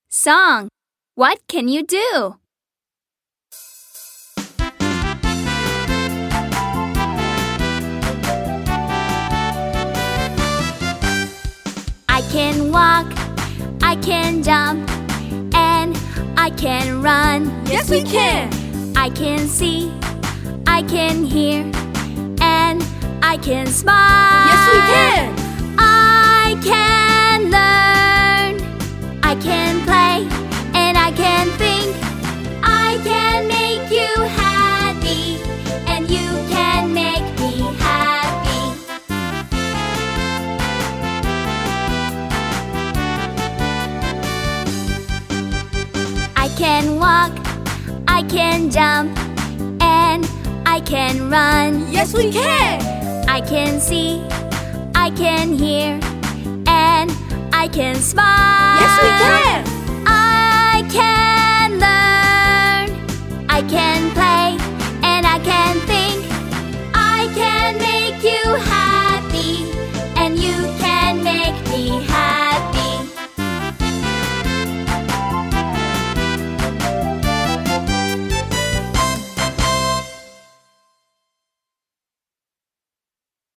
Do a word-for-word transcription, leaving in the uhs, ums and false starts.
Song. What can you do? I can walk, I can jump, and I can run. Yes, we can! I can see, I can hear, and I can smile. Yes, we can! I can learn, I can play, and I can think. I can make you happy, and you can make me happy. I can walk, I can jump, and I can run. Yes, we can! I can see, I can hear, and I can smile. Yes, we can!